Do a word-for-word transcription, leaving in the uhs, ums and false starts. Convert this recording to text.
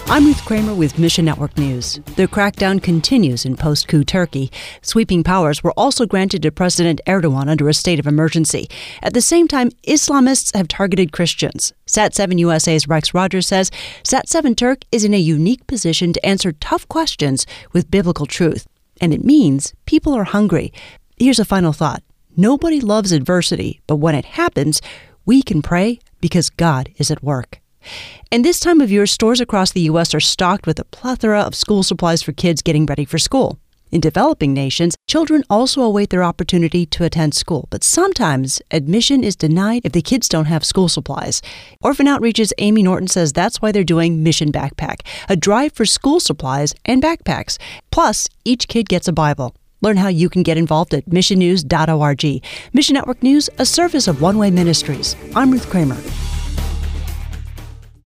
I'm Ruth Kramer with Mission Network News. The crackdown continues in post-coup Turkey. Sweeping powers were also granted to President Erdogan under a state of emergency. At the same time, Islamists have targeted Christians. Sat seven U S A's Rex Rogers says Sat seven Turk is in a unique position to answer tough questions with biblical truth. And it means people are hungry. Here's a final thought. Nobody loves adversity, but when it happens, we can pray because God is at work. And this time of year, stores across the U S are stocked with a plethora of school supplies for kids getting ready for school. In developing nations, children also await their opportunity to attend school, but sometimes admission is denied if the kids don't have school supplies. Orphan Outreach's Amy Norton says that's why they're doing Mission Backpack, a drive for school supplies and backpacks. Plus, each kid gets a Bible. Learn how you can get involved at mission news dot org. Mission Network News, a service of One Way Ministries. I'm Ruth Kramer.